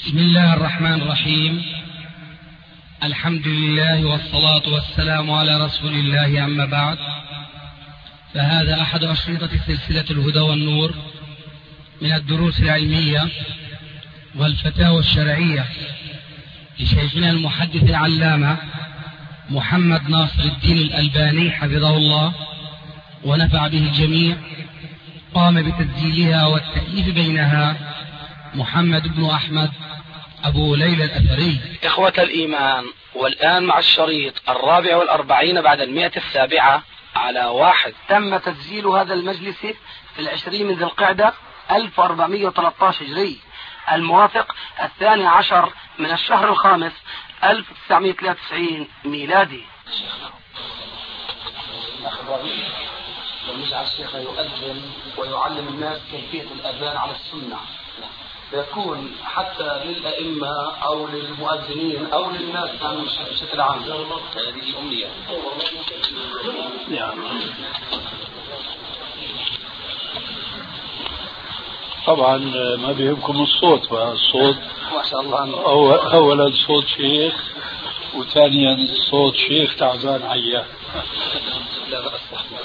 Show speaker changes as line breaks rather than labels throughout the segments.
بسم الله الرحمن الرحيم. الحمد لله والصلاة والسلام على رسول الله، أما بعد، فهذا أحد أشرطة سلسلة الهدى والنور من الدروس العلمية والفتاوى الشرعية لشيخنا المحدث العلامة محمد ناصر الدين الألباني حفظه الله ونفع به الجميع. قام بتسجيلها والتأليف بينها محمد بن أحمد أبو ليلى الأثري.
إخوة الإيمان، والآن مع الشريط 44 بعد 107 على 1. تم تسجيل هذا المجلس في 20 من ذي القعدة 1413 هجري، الموافق 12 من الشهر الخامس 1993 ميلادي. ونجعل الشيخ يؤذن ويعلم الناس كيفية الأذان على السنة، يكون حتى للأئمة أو للمؤذنين أو للناس بشكل عام. هذه أمنية.
طبعا ما بيهمكم الصوت، فالصوت
ما شاء الله
أولا صوت شيخ، وثانيا صوت شيخ تعبان عيان.
لا بأس.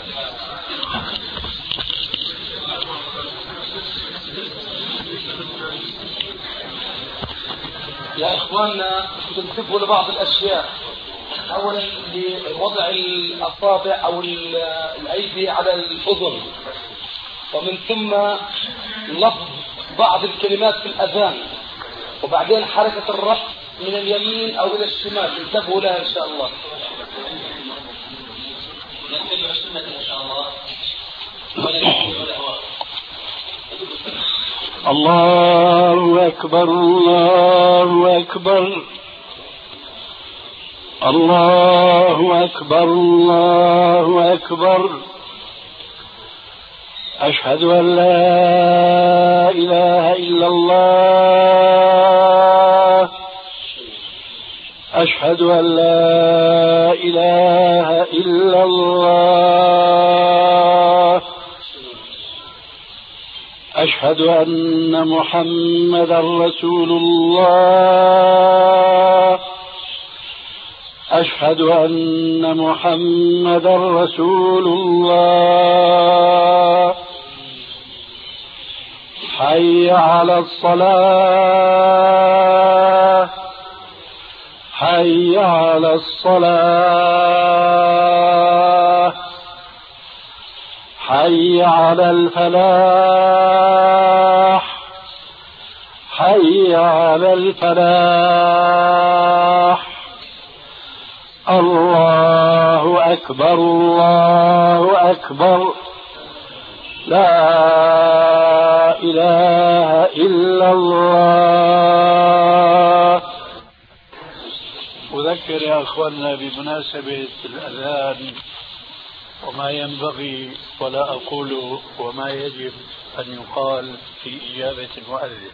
يا إخواننا، تنتبهوا لبعض الأشياء. أولا لوضع الأصابع أو الأيدي على الأذن، ومن ثم لفظ بعض الكلمات في الأذان، وبعدين حركة الرأس من اليمين أو إلى الشمال. انتبهوا لها إن شاء الله. نتبع السنة إن شاء الله.
الله أكبر الله أكبر الله أكبر الله أكبر. أشهد أن لا إله إلا الله. أشهد أن لا إله إلا الله. أشهد أن محمدا رسول الله. أشهد أن محمدا رسول الله. حي على الصلاة. حي على الصلاة. حي على الفلاح. حي على الفلاح. الله أكبر الله أكبر. لا إله إلا الله. أذكر يا أخواننا بمناسبة الأذان وما ينبغي ولا أقول وما يجب أن يقال في إجابة المؤذن.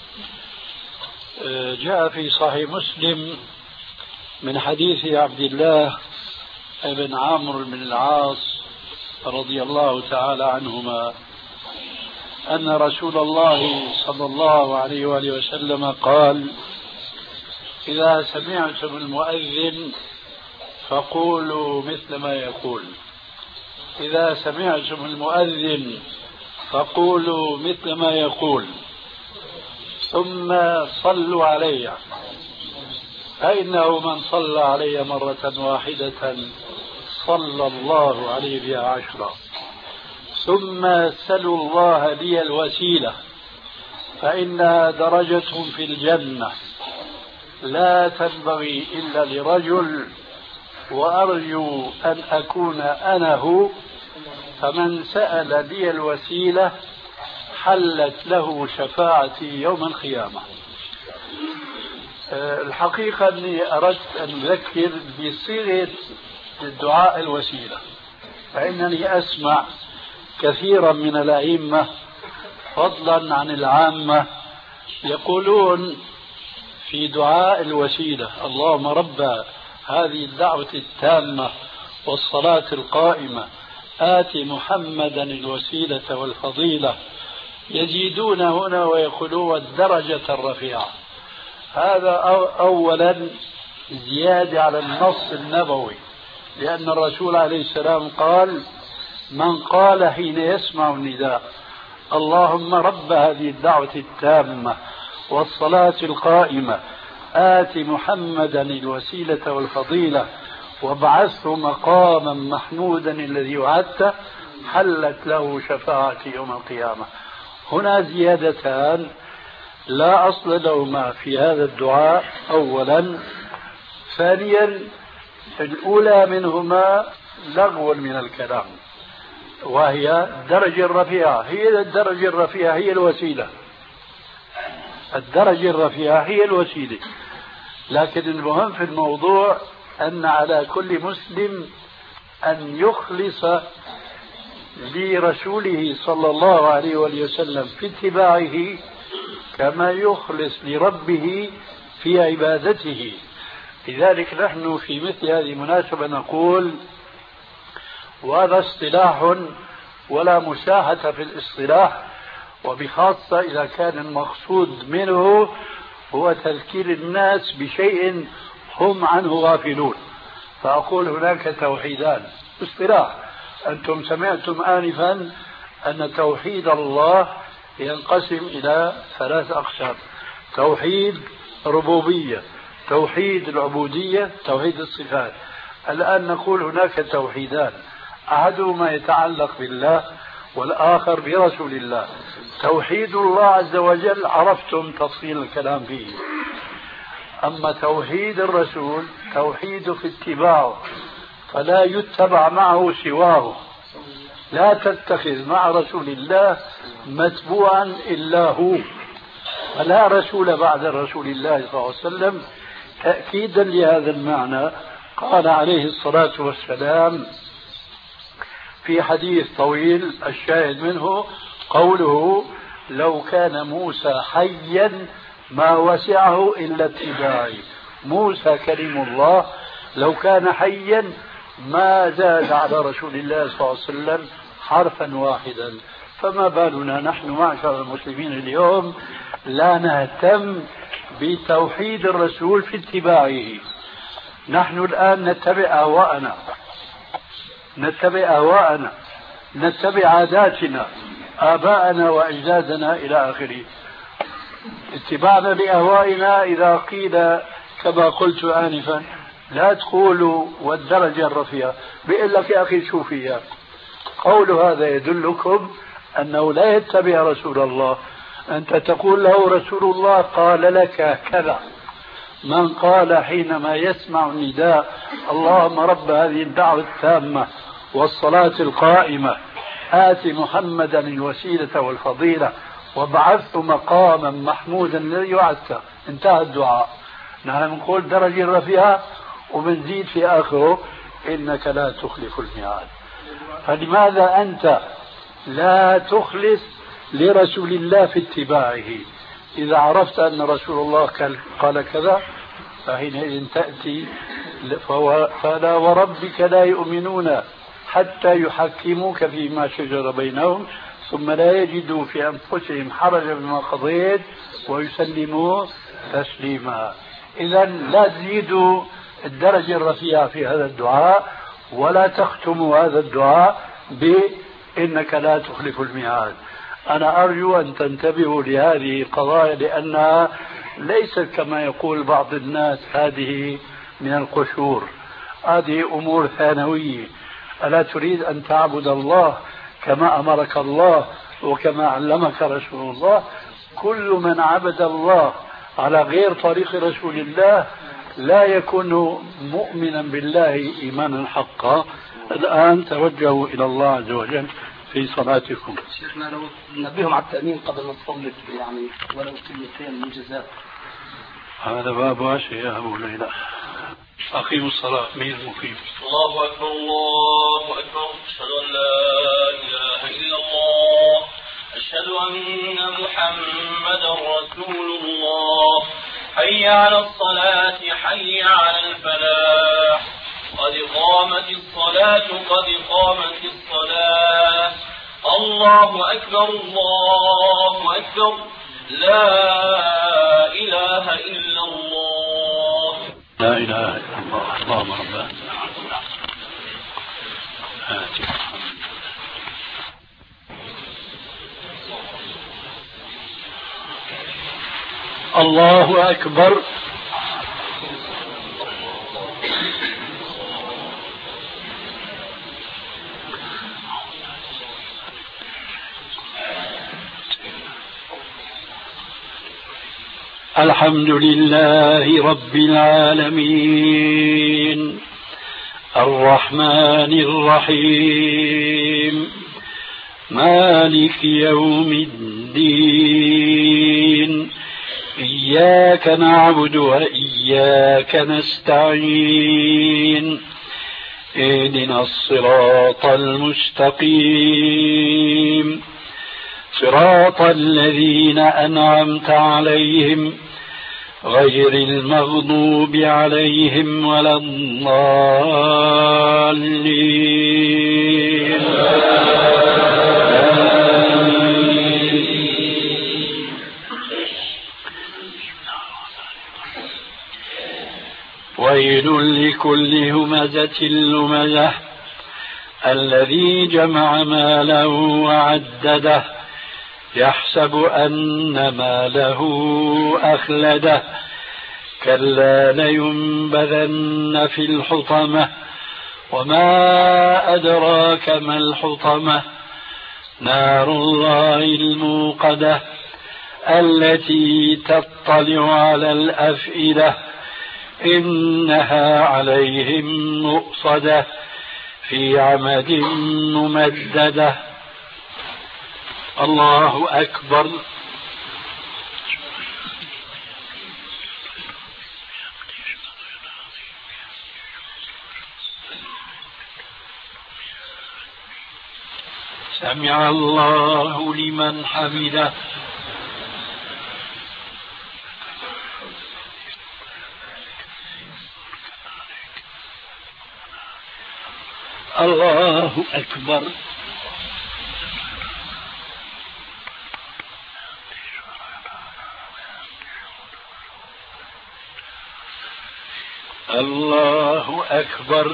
جاء في صحيح مسلم من حديث عبد الله بن عمرو بن العاص رضي الله تعالى عنهما أن رسول الله صلى الله عليه وآله وسلم قال: إذا سمعتم المؤذن فقولوا مثل ما يقول. إذا سمعتم المؤذن فقولوا مثل ما يقول، ثم صلوا علي، فإنه من صلى علي مرة واحدة صلى الله عليه بها 10. ثم سلوا الله لي الوسيلة، فإنها درجة في الجنة لا تنبغي إلا لرجل، وأرجو أن أكون أنا هو. فمن سأل لي الوسيلة حلت له شفاعتي يوم القيامة. الحقيقة أني أردت أن أذكر بصيغة الدعاء الوسيلة، فإنني أسمع كثيرا من الأئمة فضلا عن العامة يقولون في دعاء الوسيلة: اللهم رب هذه الدعوة التامة والصلاة القائمة آت محمدا الوسيلة والفضيلة. يزيدون هنا ويقولون الدرجة الرفيعة. هذا أولا زيادة على النص النبوي، لأن الرسول عليه السلام قال: من قال حين يسمع النداء اللهم رب هذه الدعوة التامة والصلاة القائمة آت محمدا الوسيلة والفضيلة وابعثه مقاما محمودا الذي وعدته حلت له شفاعتي يوم القيامة. هنا زيادتان لا أصل لهما في هذا الدعاء أولا. ثانيا الأولى منهما لغو من الكلام، وهي الدرجة الرفيعة. الدرجة الرفيعة هي الوسيلة، الدرجة الرفيعة هي الوسيلة. لكن المهم في الموضوع أن على كل مسلم أن يخلص لرسوله صلى الله عليه وسلم في اتباعه كما يخلص لربه في عبادته. لذلك نحن في مثل هذه المناسبة نقول، وهذا اصطلاح ولا مساحة في الاصطلاح، وبخاصة إذا كان المقصود منه هو تذكير الناس بشيء هم عنه غافلون، فأقول هناك توحيدان اصطلاح. أنتم سمعتم آنفا أن توحيد الله ينقسم إلى 3 أقسام: توحيد ربوبية، توحيد العبودية، توحيد الصفات. الآن نقول هناك توحيدان، أحدهما يتعلق بالله والآخر برسول الله. توحيد الله عز وجل عرفتم تفصيل الكلام فيه، أما توحيد الرسول توحيد في اتباعه، فلا يتبع معه سواه. لا تتخذ مع رسول الله متبوعا إلا هو، فلا رسول بعد رسول الله صلى الله عليه وسلم. تأكيدا لهذا المعنى قال عليه الصلاة والسلام في حديث طويل الشاهد منه قوله: لو كان موسى حيا ما وسعه إلا اتباعي. موسى كريم الله لو كان حيا ما زاد على رسول الله صلى الله عليه وسلم حرفا واحدا، فما بالنا نحن معشر المسلمين اليوم لا نهتم بتوحيد الرسول في اتباعه. نحن الآن نتبع أهواءنا، نتبع عاداتنا، آباءنا وأجدادنا إلى آخره. اتباعنا لأهوائنا إذا قيل كما قلت آنفا لا تقولوا والدرجة الرفيعة، بيقول لك يا أخي شوفي، قول هذا يدلكم أنه لا يتبع رسول الله. أنت تقول له رسول الله قال لك كذا. من قال حينما يسمع النداء اللهم رب هذه الدعوة التامة والصلاة القائمة آت محمدا الوسيلة والفضيلة وابعثه مقاما محمودا الذي وعدته، انتهى الدعاء. نحن نقول درجة رفيعة وبنزيد في آخره إنك لا تخلف الميعاد. فلماذا أنت لا تخلص لرسول الله في اتباعه؟ إذا عرفت أن رسول الله قال كذا فحينئذ تأتي فلا وربك لا يؤمنون حتى يحكموك فيما شجر بينهم ثم لا يجدوا في أنفسهم حرجا مما قضيت ويسلموا تسليما. إذا لا تزيدوا الدرجة الرفيعة في هذا الدعاء ولا تختموا هذا الدعاء بإنك لا تخلف الميعاد. أنا أرجو أن تنتبهوا لهذه القضايا لأنها ليست كما يقول بعض الناس هذه من القشور، هذه أمور ثانوية. ألا تريد أن تعبد الله كما أمرك الله وكما علمك رسول الله؟ كل من عبد الله على غير طريق رسول الله لا يكون مؤمنا بالله إيمانا حقا. الآن توجهوا إلى الله عز وجل في صلاتكم.
شيخنا لو نبيهم على التأمين قبل ما نصلي يعني ولو كلمتين موجزات.
هذا باب واسع يا أبو ليلى. أقيموا الصلاة. مين المقيم؟
الله أكبر الله أكبر. أشهد أن لا إله إلا الله، أشهد أن محمدا رسول الله. حي على الصلاة، حي على الفلاح، قد قامت الصلاة، قد قامت الصلاة. الله أكبر الله أكبر، لا إله إلا
إله إلا الله. اللهم ربنا الله أكبر. الحمد لله رب العالمين الرحمن الرحيم مالك يوم الدين إياك نعبد وإياك نستعين اهدنا الصراط المستقيم صراط الذين أنعمت عليهم غير المغضوب عليهم ولا الضالين. ويل لكل همزة لمزة الذي جمع ماله وعدده يحسب أن ماله أخلده كلا لينبذن في الحطمة وما أدراك ما الحطمة نار الله الموقدة التي تطلع على الأفئدة إنها عليهم مؤصدة في عمد ممددة. الله أكبر. سمع الله لمن حمده. الله أكبر. الله أكبر.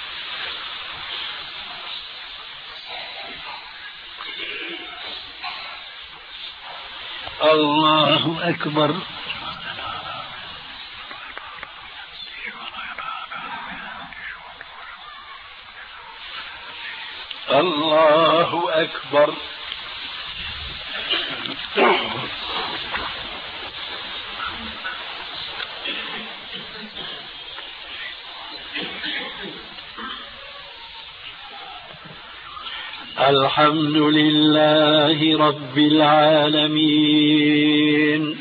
الله أكبر. الله أكبر. الحمد لله رب العالمين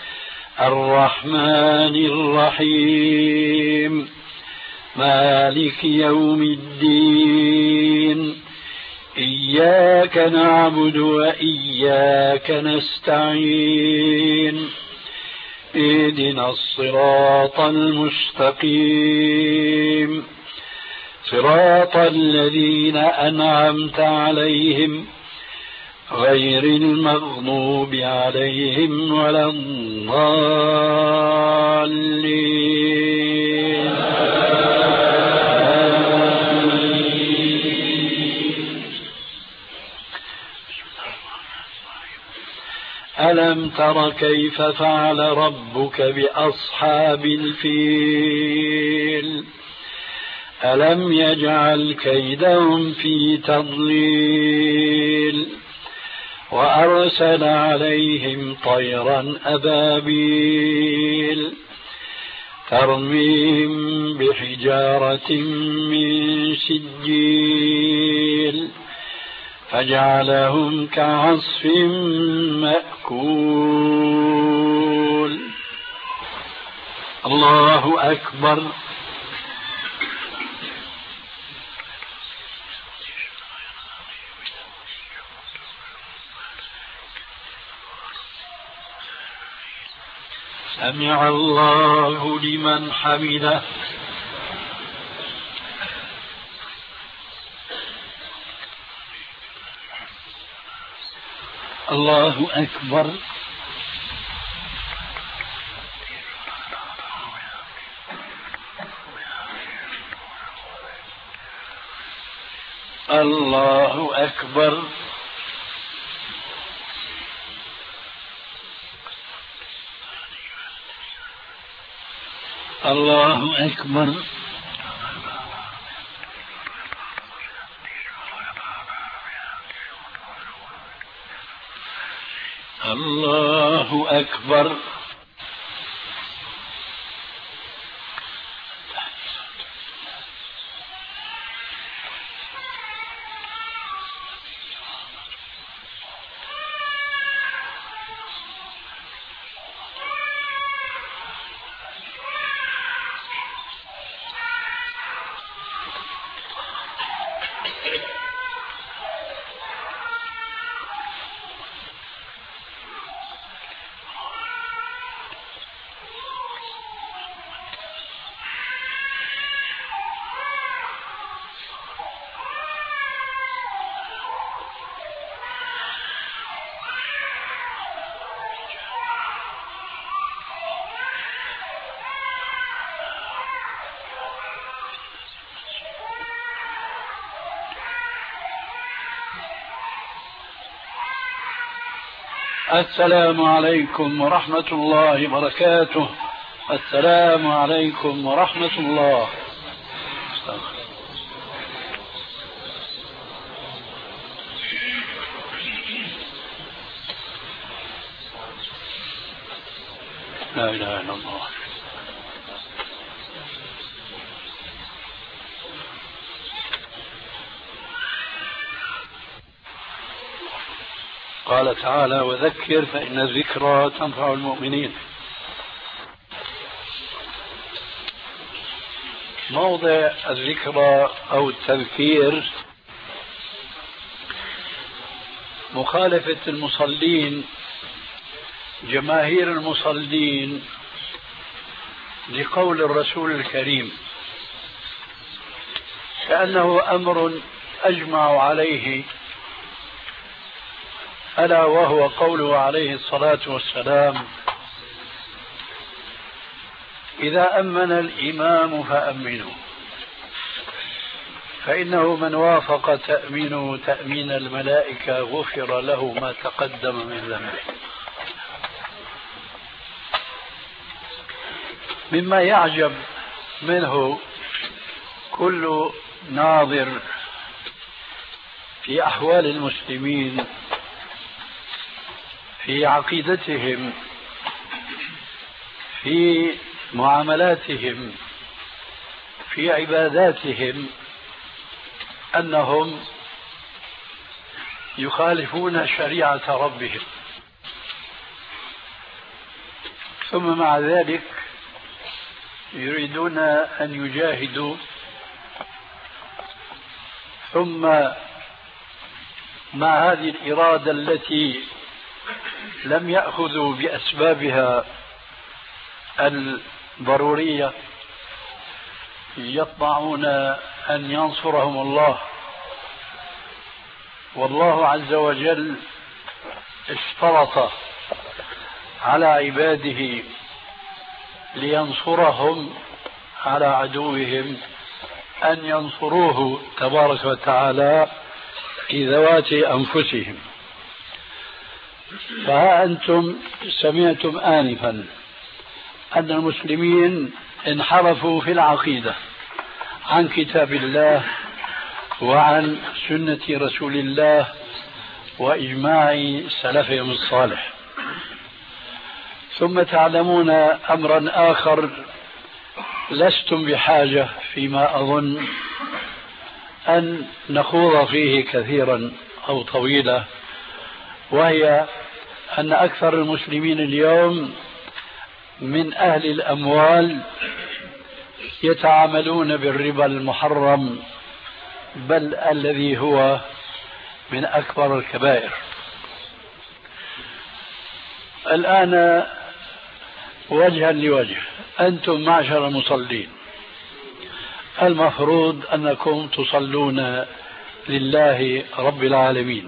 الرحمن الرحيم مالك يوم الدين إياك نعبد وإياك نستعين اهدنا الصراط المستقيم صراط الذين أنعمت عليهم غير المغضوب عليهم ولا الضالين. ألم تر كيف فعل ربك بأصحاب الفيل ألم يجعل كيدهم في تضليل وأرسل عليهم طيرا أبابيل ترميهم بحجارة من سجيل فجعلهم كعصف مأكول. الله أكبر. سمع الله لمن حمده. الله أكبر. الله أكبر. الله أكبر. الله أكبر. السلام عليكم ورحمة الله وبركاته. السلام عليكم ورحمة الله. لا إله إلا الله. قال تعالى: وذكر فإن الذكرى تنفع المؤمنين. موضع الذكرى أو التذكير مخالفة المصلين، جماهير المصلين، لقول الرسول الكريم، كأنه أمر أجمع عليه، ألا وهو قوله عليه الصلاة والسلام: إذا أمن الإمام فأمنوا، فإنه من وافق تأمينه تأمين الملائكة غفر له ما تقدم من ذنبه. مما يعجب منه كل ناظر في أحوال المسلمين، في عقيدتهم، في معاملاتهم، في عباداتهم، أنهم يخالفون شريعة ربهم، ثم مع ذلك يريدون أن يجاهدوا، ثم مع هذه الإرادة التي لم يأخذوا بأسبابها الضرورية يطمعون أن ينصرهم الله. والله عز وجل اشترط على عباده لينصرهم على عدوهم أن ينصروه تبارك وتعالى في ذوات أنفسهم. فها أنتم سمعتم آنفا أن المسلمين انحرفوا في العقيدة عن كتاب الله وعن سنة رسول الله وإجماع سلفهم الصالح. ثم تعلمون أمرا آخر لستم بحاجة فيما أظن أن نخوض فيه كثيرا أو طويلا، وهي أن أكثر المسلمين اليوم من أهل الأموال يتعاملون بالربا المحرم، بل الذي هو من أكبر الكبائر. الآن وجها لوجه، أنتم معشر المصلين المفروض أنكم تصلون لله رب العالمين،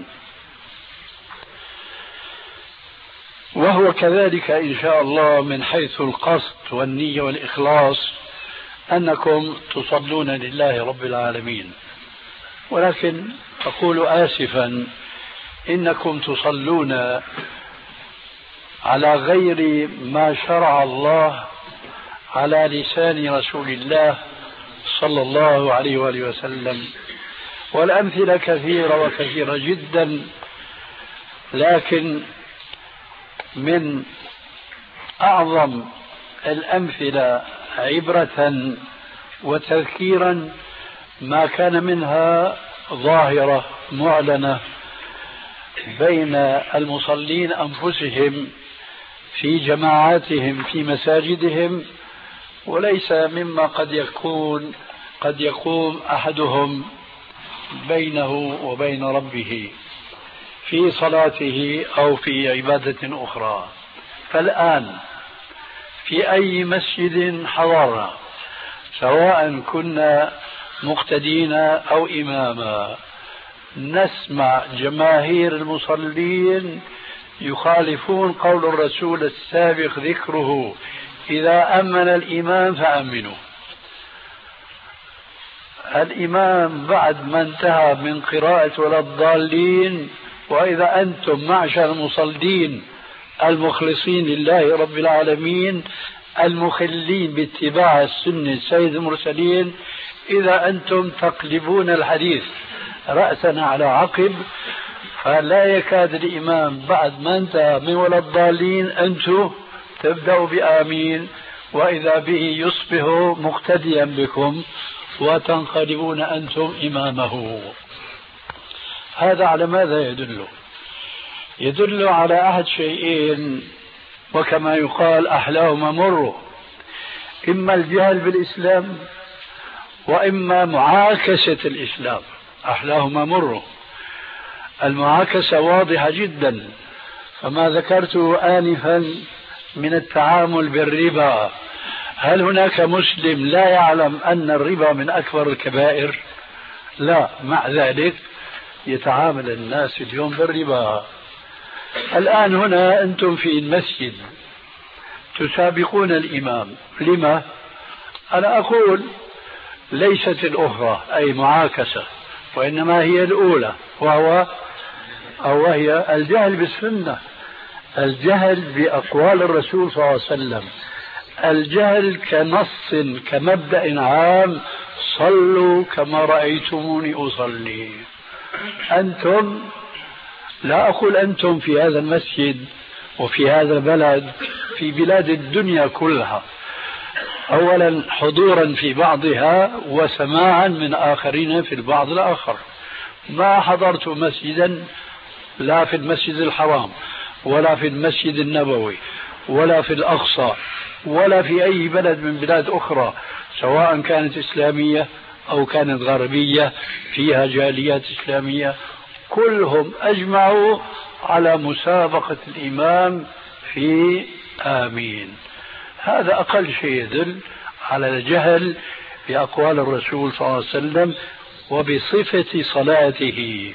وهو كذلك إن شاء الله من حيث القصد والنية والإخلاص أنكم تصلون لله رب العالمين. ولكن أقول آسفا إنكم تصلون على غير ما شرع الله على لسان رسول الله صلى الله عليه وآله وسلم، والأمثلة كثيرة وكثيرة جدا، لكن من أعظم الأمثلة عبرة وتذكيرا ما كان منها ظاهرة معلنة بين المصلين أنفسهم في جماعاتهم في مساجدهم، وليس مما قد يقوم أحدهم بينه وبين ربه في صلاته أو في عبادة أخرى. فالآن في أي مسجد حضرنا، سواء كنا مقتدين أو إماما، نسمع جماهير المصلين يخالفون قول الرسول السابق ذكره: إذا أمن الإمام فأمنوا. الإمام بعد ما انتهى من قراءة ولا الضالين، وإذا أنتم معشر المصلين المخلصين لله رب العالمين المخلين باتباع السنة سيد المرسلين، إذا أنتم تقلبون الحديث رأسا على عقب، فلا يكاد الإمام بعد ما انتهى من ولا الضالين أنتم تبدأوا بآمين، وإذا به يصبح مقتديا بكم وتنقلبون أنتم إمامه. هذا على ماذا يدل؟ يدل على أحد شيئين، وكما يقال أحلاهما مر: إما الجهل بالإسلام وإما معاكسة الإسلام. أحلاهما مر. المعاكسة واضحة جدا، فما ذكرته آنفا من التعامل بالربا، هل هناك مسلم لا يعلم أن الربا من أكبر الكبائر؟ لا، مع ذلك يتعامل الناس اليوم بالربا. الآن هنا أنتم في المسجد تسابقون الإمام، لما؟ أنا أقول ليست الأخرى أي معاكسة، وإنما هي الأولى، وهي الجهل بالسنة، الجهل بأقوال الرسول صلى الله عليه وسلم، الجهل كنص كمبدأ عام: صلوا كما رأيتموني أصلي. أنتم، لا أقول أنتم في هذا المسجد وفي هذا البلد، في بلاد الدنيا كلها، أولا حضورا في بعضها وسماعا من آخرين في البعض الآخر. ما حضرت مسجدا، لا في المسجد الحرام ولا في المسجد النبوي ولا في الأقصى ولا في أي بلد من بلاد أخرى، سواء كانت إسلامية أو كانت غربية فيها جاليات إسلامية، كلهم أجمعوا على مسابقة الإمام في آمين. هذا أقل شيء يدل على الجهل بأقوال الرسول صلى الله عليه وسلم وبصفة صلاته.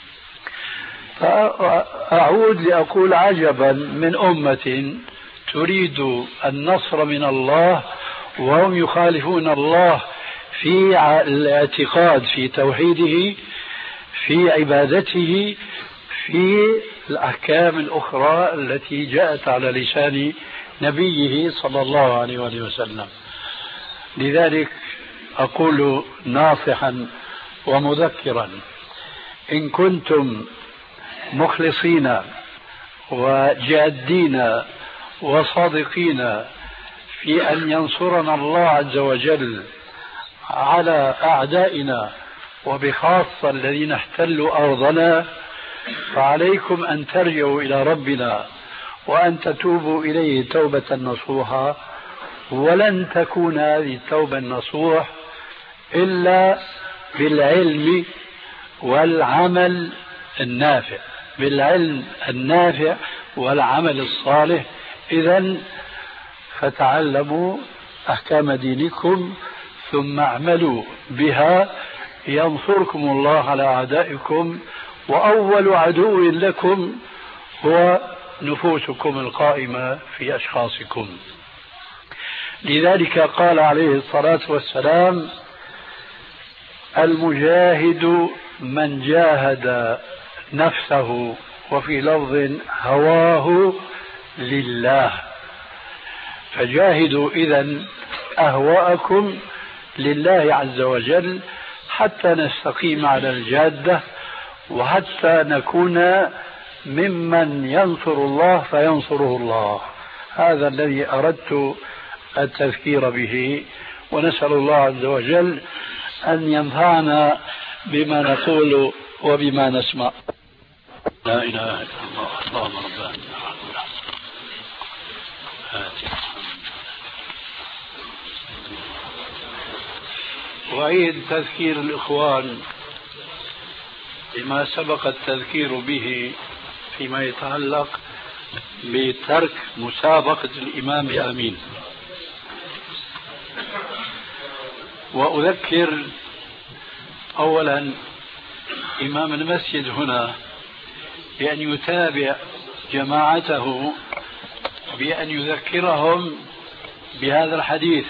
فأعود لأقول عجبا من أمة تريد النصر من الله وهم يخالفون الله في الاعتقاد، في توحيده، في عبادته، في الأحكام الأخرى التي جاءت على لسان نبيه صلى الله عليه وسلم. لذلك أقول ناصحا ومذكرا: إن كنتم مخلصين وجادين وصادقين في أن ينصرنا الله عز وجل على أعدائنا، وبخاصة الذين احتلوا أرضنا، فعليكم أن ترجعوا إلى ربنا وأن تتوبوا إليه توبة نصوحا. ولن تكون هذه التوبة النصوح إلا بالعلم والعمل النافع، بالعلم النافع والعمل الصالح. إذن فتعلموا أحكام دينكم ثم اعملوا بها ينصركم الله على أعدائكم، وأول عدو لكم هو نفوسكم القائمة في أشخاصكم. لذلك قال عليه الصلاة والسلام: المجاهد من جاهد نفسه، وفي لفظ هواه لله. فجاهدوا إذن أهواءكم لله عز وجل حتى نستقيم على الجادة، وحتى نكون ممن ينصر الله فينصره الله. هذا الذي أردت التذكير به، ونسأل الله عز وجل أن ينفعنا بما نقول وبما نسمع. لا إله إلا الله. اللهم ربنا وأعيد تذكير الإخوان بما سبق التذكير به فيما يتعلق بترك مسابقة الإمام بآمين. وأذكر أولا إمام المسجد هنا بأن يتابع جماعته بأن يذكرهم بهذا الحديث: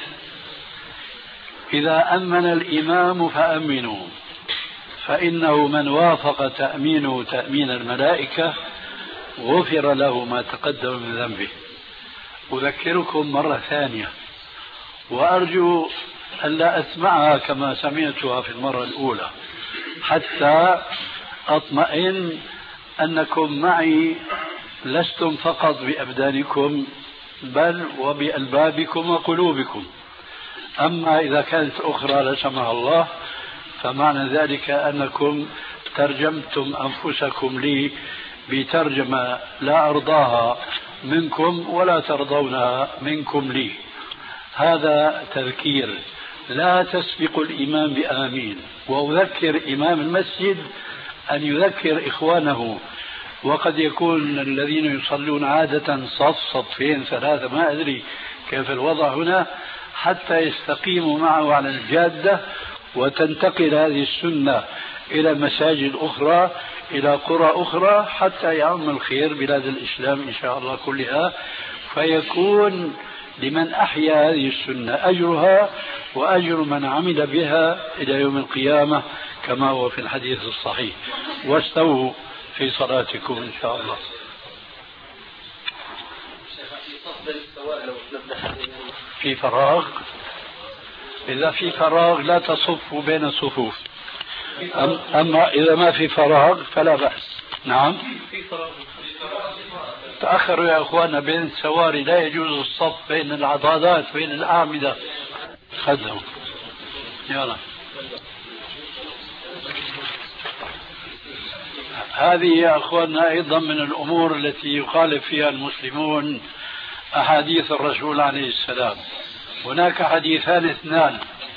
إذا أمن الإمام فأمنوا، فإنه من وافق تأمينه تأمين الملائكة غفر له ما تقدم من ذنبه. أذكركم مرة ثانية، وأرجو أن لا أسمعها كما سمعتها في المرة الأولى، حتى أطمئن أنكم معي لستم فقط بأبدانكم بل وبألبابكم وقلوبكم. أما إذا كانت أخرى لا سمح الله فمعنى ذلك أنكم ترجمتم أنفسكم لي بترجمة لا أرضاها منكم ولا ترضونها منكم لي. هذا تذكير، لا تسبق الإمام بآمين. وأذكر إمام المسجد أن يذكر إخوانه، وقد يكون الذين يصلون عادة صف صفين ثلاثة، ما أدري كيف الوضع هنا، حتى يستقيموا معه على الجادة وتنتقل هذه السنة إلى مساجد أخرى، إلى قرى أخرى، حتى يعم الخير بلاد الإسلام إن شاء الله كلها، فيكون لمن أحيا هذه السنة أجرها وأجر من عمل بها إلى يوم القيامة كما هو في الحديث الصحيح. واستووا في صلاتكم إن شاء الله. في فراغ، إذا في فراغ لا تصفوا بين الصفوف، أما إذا ما في فراغ فلا بأس. نعم، تأخروا يا أخوانا بين السواري، لا يجوز الصف بين العضادات بين الأعمدة. خذهم يلا. هذه يا أخوانا أيضا من الأمور التي يخالف فيها المسلمون أحاديث الرسول عليه السلام. هناك حديثان اثنان،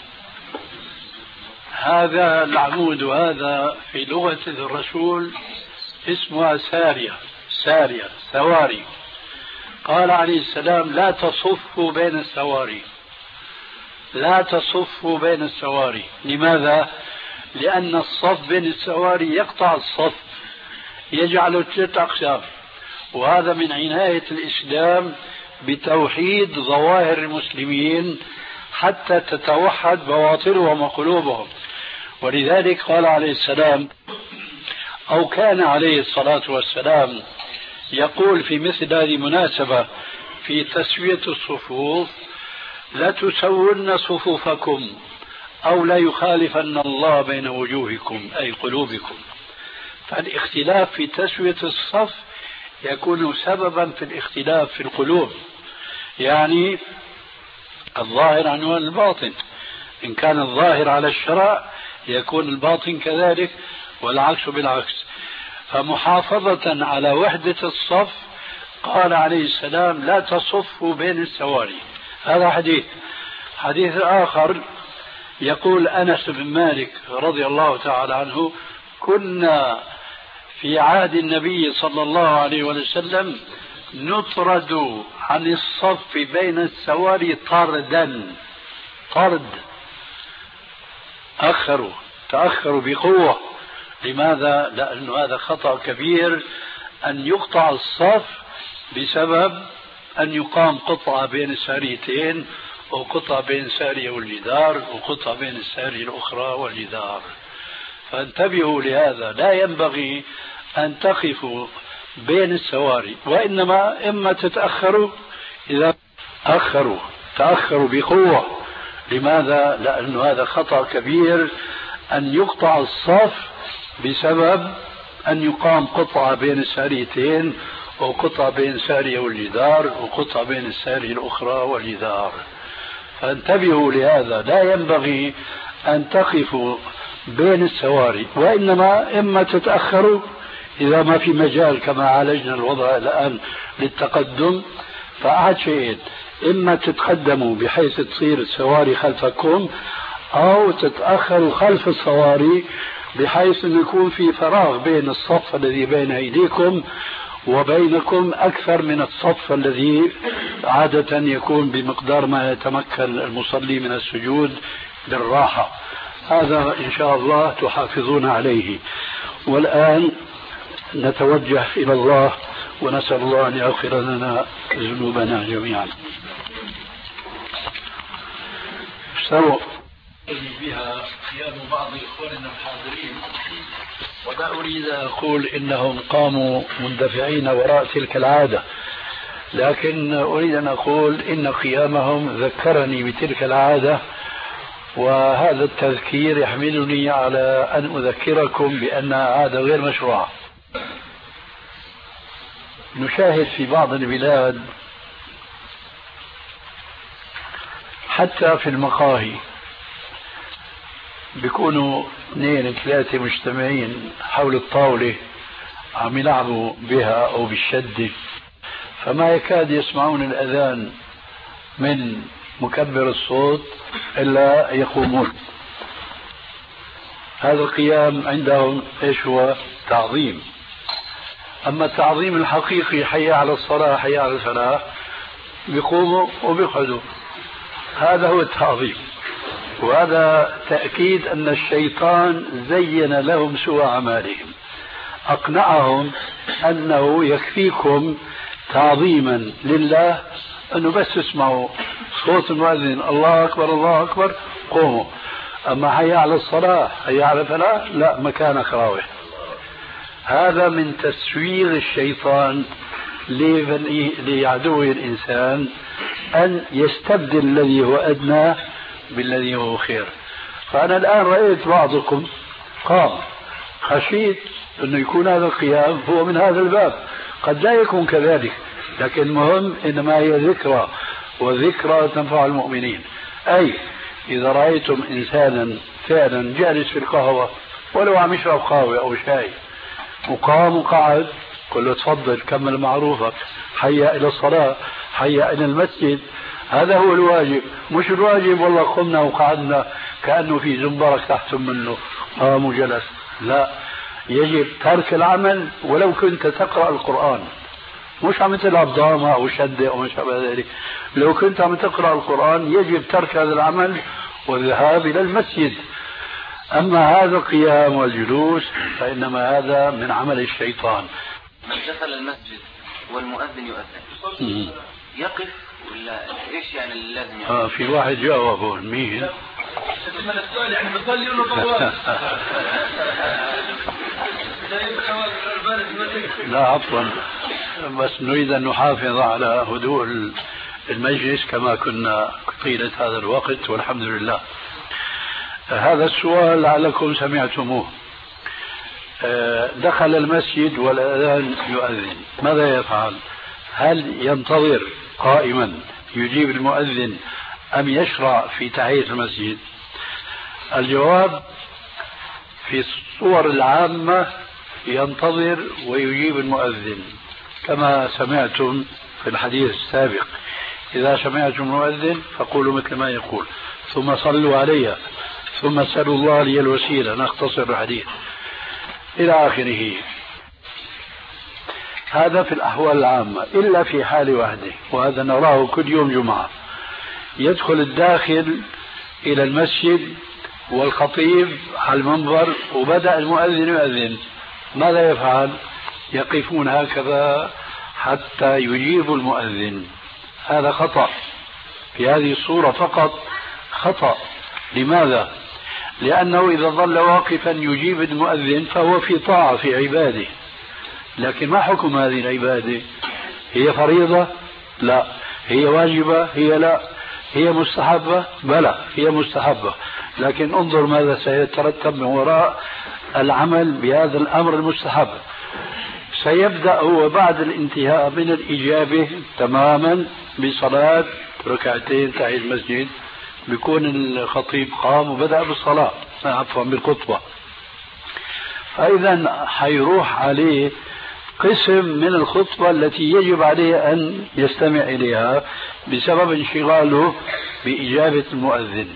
هذا العمود وهذا في لغة الرسول اسمها سارية سواري. قال عليه السلام: لا تصفوا بين السواري، لا تصفوا بين السواري. لماذا؟ لأن الصف بين السواري يقطع الصف، يجعل 3 أقسام. وهذا من عناية الإسلام بتوحيد ظواهر المسلمين حتى تتوحد بواطنهم وقلوبهم. ولذلك قال عليه السلام، أو كان عليه الصلاة والسلام يقول في مثل هذه المناسبة في تسوية الصفوف: لا تسون صفوفكم أو لا يخالفن الله بين وجوهكم أي قلوبكم. فالاختلاف في تسوية الصف يكون سببا في الاختلاف في القلوب، يعني الظاهر عنوان الباطن. إن كان الظاهر على الشرع يكون الباطن كذلك، والعكس بالعكس. فمحافظة على وحدة الصف قال عليه السلام: لا تصفوا بين السواري. هذا حديث آخر يقول أنس بن مالك رضي الله تعالى عنه: كنا في عهد النبي صلى الله عليه وسلم نطرد عن الصف بين السواري طرد، تأخروا بقوة. لماذا؟ لأن هذا خطأ كبير أن يقطع الصف بسبب أن يقام قطعة بين الساريتين، وقطعة بين السارية والجدار، وقطعة بين السارية الأخرى والجدار. فانتبهوا لهذا. لا ينبغي أن تقفوا بين السواري، وإنما إما تتأخروا، إذا تأخروا بقوة. لماذا؟ لأن هذا خطأ كبير أن يقطع الصف بسبب أن يقام قطعة بين الساريتين، وقطعة بين سارية والجدار، وقطعة بين السارية الأخرى والجدار. فانتبهوا لهذا. لا ينبغي أن تقفوا بين السواري، وإنما إما تتأخروا إذا ما في مجال كما عالجنا الوضع الآن للتقدم، فأحد شيئين: إما تتقدموا بحيث تصير السواري خلفكم، أو تتأخروا خلف السواري بحيث أن يكون في فراغ بين الصف الذي بين أيديكم وبينكم أكثر من الصف الذي عادة يكون بمقدار ما يتمكن المصلي من السجود بالراحة. هذا إن شاء الله تحافظون عليه. والآن نتوجه إلى الله ونسأل الله أن يغفر لنا ذنوبنا جميعا. سوء بها قيام بعض إخواننا الحاضرين، ولا أريد أن أقول إنهم قاموا مندفعين وراء تلك العادة، لكن أريد أن أقول إن قيامهم ذكرني بتلك العادة، وهذا التذكير يحملني على أن أذكركم بأنها عادة غير مشروعة. نشاهد في بعض البلاد حتى في المقاهي بيكونوا 2 3 مجتمعين حول الطاولة عم يلعبوا بها أو بالشدة، فما يكاد يسمعون الأذان من مكبر الصوت إلا يقومون. هذا القيام عندهم إيش هو؟ تعظيم. أما التعظيم الحقيقي حي على الصلاة حي على الفلاح بيقوموا وبيقعدوا، هذا هو التعظيم. وهذا تأكيد أن الشيطان زين لهم سوء أعمالهم، أقنعهم أنه يكفيكم تعظيما لله أنه بس تسمعوا صوت المؤذن الله أكبر الله أكبر قوموا، أما حي على الصلاة حي على الفلاح لا، مكانك راوح. هذا من تسويغ الشيطان لعدو الإنسان أن يستبدل الذي هو أدنى بالذي هو خير. فأنا الآن رأيت بعضكم قام، خشيت أنه يكون هذا القيام هو من هذا الباب، قد لا يكون كذلك، لكن المهم إنما هي ذكرى، وذكرى تنفع المؤمنين. أي إذا رأيتم إنسانا فعلا جالس في القهوة ولو عم يشرب قهوة أو شاي وقام وقعد، قل له تفضل كمل معروفك، حيا إلى الصلاة حيا إلى المسجد. هذا هو الواجب، مش الواجب والله قمنا وقعدنا كأنه في زنبرك تحت منه قام وجلس. لا، يجب ترك العمل ولو كنت تقرأ القرآن، مش عم تلعب ضامة أو شدة أو ما شابه ذلك. لو كنت عم تقرأ القرآن يجب ترك هذا العمل والذهاب إلى المسجد. أما هذا القيام والجلوس فإنما هذا من عمل الشيطان.
من دخل المسجد والمؤذن يؤذن يقف ولا ايش يعني اللي لازم يعمل؟
في واحد جاوب هون مين؟
السؤال يعني بتصلي ولا طوال؟
لا عفوا، بس نريد أن نحافظ على هدوء المجلس كما كنا طيلة هذا الوقت والحمد لله. هذا السؤال لعلكم سمعتموه. دخل المسجد والأذان يؤذن، ماذا يفعل؟ هل ينتظر قائما يجيب المؤذن أم يشرع في تحية المسجد؟ الجواب في الصور العامة ينتظر ويجيب المؤذن، كما سمعتم في الحديث السابق: إذا سمعتم المؤذن فقولوا مثل ما يقول ثم صلوا علي ثم سألوا الله لي الوسيلة، نختصر الحديث إلى آخره. هذا في الأحوال العامة، إلا في حال واحدة وهذا نراه كل يوم جمعة: يدخل الداخل إلى المسجد والخطيب على المنبر وبدأ المؤذن يؤذن، ماذا يفعل؟ يقفون هكذا حتى يجيبوا المؤذن. هذا خطأ في هذه الصورة، فقط خطأ. لماذا؟ لأنه إذا ظل واقفا يجيب المؤذن فهو في طاعة في عباده. لكن ما حكم هذه العبادة؟ هي فريضة؟ لا. هي واجبة؟ هي لا. هي مستحبة؟ بلى هي مستحبة. لكن انظر ماذا سيترتب من وراء العمل بهذا الأمر المستحب. سيبدأ هو بعد الانتهاء من الإجابة تماما بصلاة ركعتين تحية المسجد، بيكون الخطيب قام وبدأ بالصلاة، عفوا بالخطبة. فإذا حيروح عليه قسم من الخطبة التي يجب عليه أن يستمع إليها بسبب انشغاله بإجابة المؤذن.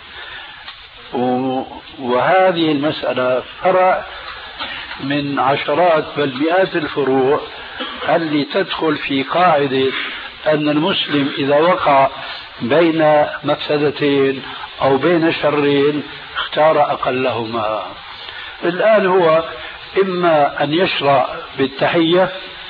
وهذه المسألة فرع من عشرات بل مئات الفروع اللي تدخل في قاعدة أن المسلم إذا وقع بين مفسدتين أو بين شرين اختار أقلهما. الآن هو إما أن يشرع بالتحية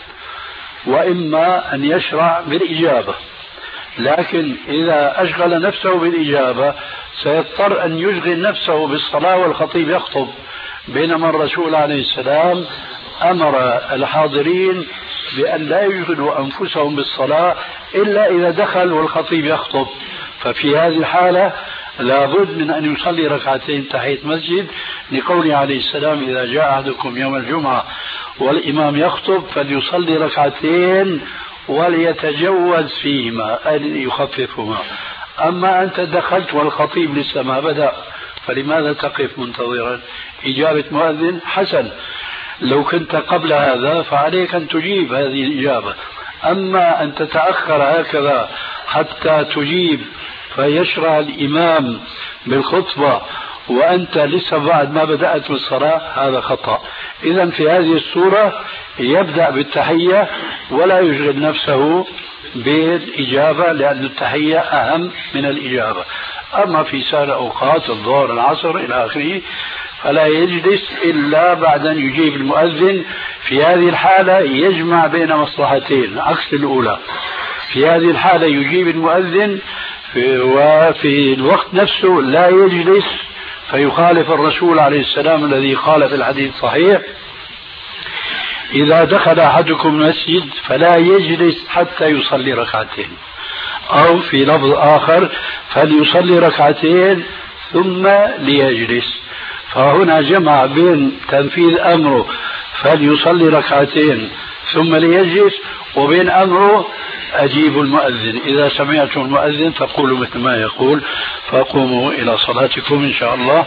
وإما أن يشرع بالإجابة، لكن إذا أشغل نفسه بالإجابة سيضطر أن يشغل نفسه بالصلاة والخطيب يخطب، بينما الرسول عليه السلام أمر الحاضرين بأن لا يشغلوا أنفسهم بالصلاة إلا إذا دخل والخطيب يخطب. ففي هذه الحالة لابد من أن يصلي ركعتين تحية مسجد، لقوله عليه السلام إذا جاء أحدكم يوم الجمعة والإمام يخطب فليصلي ركعتين وليتجوز فيهما أي يخففهما. أما أنت دخلت والخطيب لسه ما بدأ فلماذا تقف منتظرا إجابة مؤذن؟ حسن، لو كنت قبل هذا فعليك أن تجيب هذه الإجابة. أما أن تتأخر هكذا حتى تجيب فيشرع الإمام بالخطبة وأنت لسه بعد ما بدأت بالصلاة، هذا خطأ. إذن في هذه الصورة يبدأ بالتحية ولا يشغل نفسه بالإجابة، لأن التحية أهم من الإجابة. أما في سائر أوقات الظهر العصر إلى آخره فلا يجلس إلا بعد أن يجيب المؤذن. في هذه الحالة يجمع بين مصلحتين عكس الأولى. في هذه الحالة يجيب المؤذن وفي الوقت نفسه لا يجلس فيخالف الرسول عليه السلام الذي قال في الحديث الصحيح إذا دخل أحدكم المسجد فلا يجلس حتى يصلي ركعتين، أو في لفظ آخر فليصلي ركعتين ثم ليجلس. فهنا جمع بين تنفيذ أمره فليصلي ركعتين ثم ليجلس وبين أمره أجيب المؤذن، إذا سمعتم المؤذن فقولوا مثل ما يقول فقوموا إلى صلاتكم إن شاء الله.